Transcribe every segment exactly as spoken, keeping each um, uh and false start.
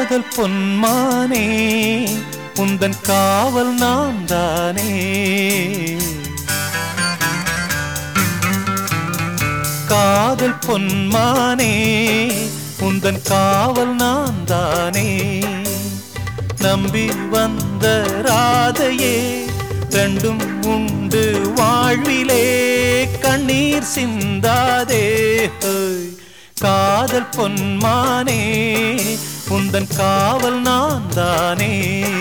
காதல் பொன்மானே உந்தன் காவல் நான் தானே. காதல் பொன்மானே உந்தன் காவல் நான் தானே. நம்பி வந்த ராதையே ரெண்டும் உண்டு வாழ்விலே கண்ணீர் சிந்தாதே. காதல் பொன்மானே உந்தன் காவல் நான் தானே.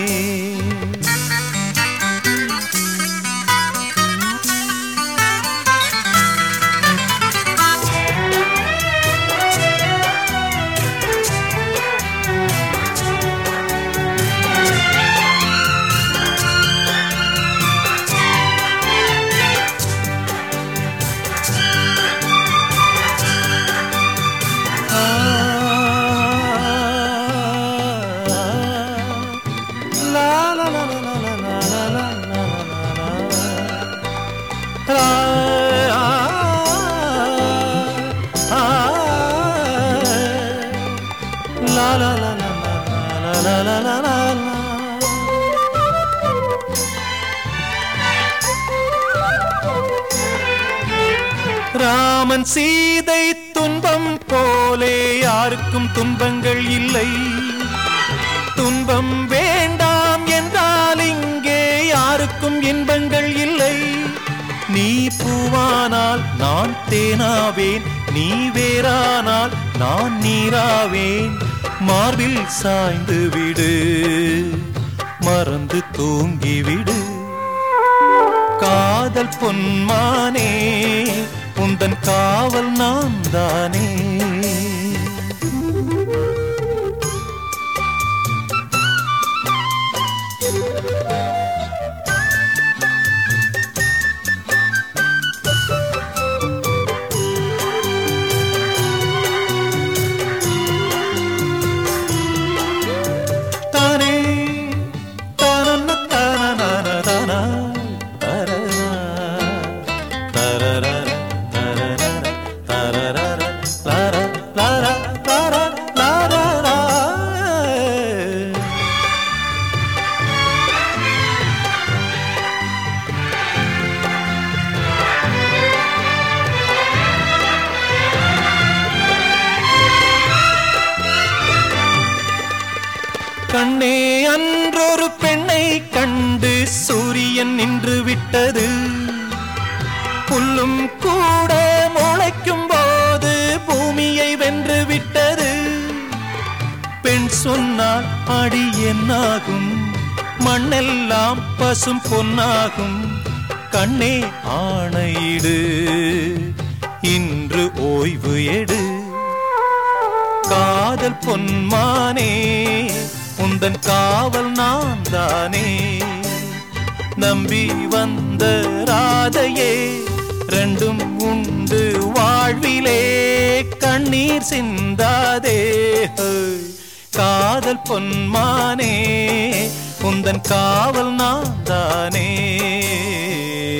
ராமன் சீதை துன்பம் போலே யாருக்கும் துன்பங்கள் இல்லை. துன்பம் வேண்டாம் என்றால் இங்கே யாருக்கும் இன்பங்கள் இல்லை. நீ பூவானால் நான் தேனாவேன், நீ வேறானால் நான் நீராவேன். மார்பில் சாய்ந்து விடு, மறந்து தூங்கிவிடு. காதல் பொன்மானே உந்தன் காவல் நான் தானே. கண்ணே அன்றொரு பெண்ணை கண்டு சூரியன் நின்று விட்டது. புல்லும் கூட முளைக்கும் போது பூமியை வென்று விட்டது. பெண் சொன்னால் அடி என்னாகும், மண்ணெல்லாம் பசும் பொன்னாகும். கண்ணே ஆணையிடு, இன்று ஓய்வு எடு. காதல் பொன்மானே உந்தன் காவல் நான் தானே. நம்பி வந்த ராதையே ரெண்டும் உண்டு வாழ்விலே கண்ணீர் சிந்தாதே. காதல் பொன்மானே உந்தன் காவல் நான் தானே.